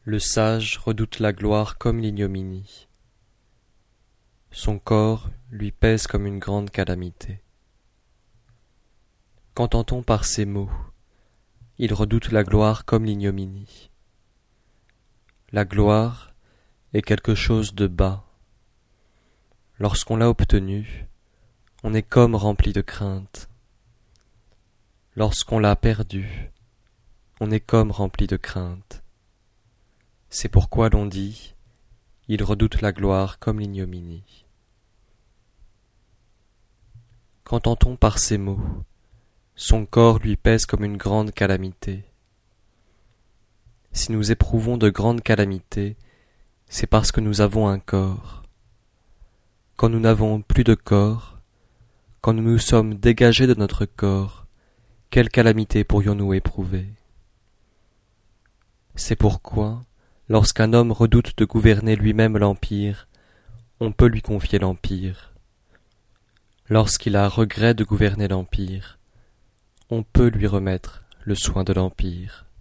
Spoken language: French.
Le sage redoute la gloire comme l'ignominie. Son corps lui pèse comme une grande calamité. Qu'entend-on par ces mots? Il redoute la gloire comme l'ignominie. La gloire est quelque chose de bas. Lorsqu'on l'a obtenue, on est comme rempli de crainte. Lorsqu'on l'a perdue, on est comme rempli de crainte. C'est pourquoi l'on dit, il redoute la gloire comme l'ignominie. Qu'entend-on par ces mots? Son corps lui pèse comme une grande calamité. Si nous éprouvons de grandes calamités, c'est parce que nous avons un corps. Quand nous n'avons plus de corps, quand nous nous sommes dégagés de notre corps, quelle calamité pourrions-nous éprouver? C'est pourquoi, lorsqu'un homme redoute de gouverner lui-même l'empire, on peut lui confier l'empire. Lorsqu'il a regret de gouverner l'empire, on peut lui remettre le soin de l'empire.